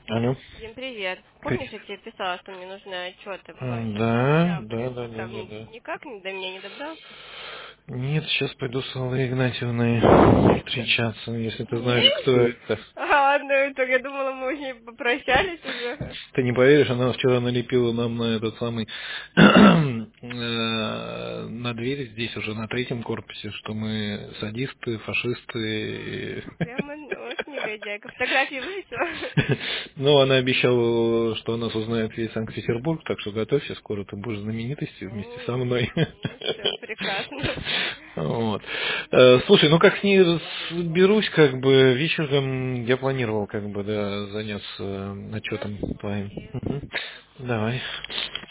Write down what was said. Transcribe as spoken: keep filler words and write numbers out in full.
Алло. Дим, привет. Помнишь, Привет. я тебе писала, что мне нужны отчеты по М, счетам Да, да, заявки да, по да, да, сравнению? да. Никак не- до меня не добрался? Нет, сейчас пойду с Аллой Игнатьевной встречаться, если ты знаешь, кто это. А, ладно, это я думала, мы уже попрощались уже. Ты не поверишь, она вчера налепила нам на этот самый э, на дверь здесь уже на третьем корпусе, что мы садисты, фашисты. Прямо нос, негодяйка. Фотографии вывесила? Ну, она обещала, что о нас узнает весь Санкт-Петербург, так что готовься, скоро ты будешь знаменитостью вместе со Ой, мной. ну все, прекрасно. Вот. Э, Слушай, ну как с ней разберусь, как бы вечером я планировал как бы да, заняться э, Угу, отчетом твоим. окей, окей. Мгм. Давай.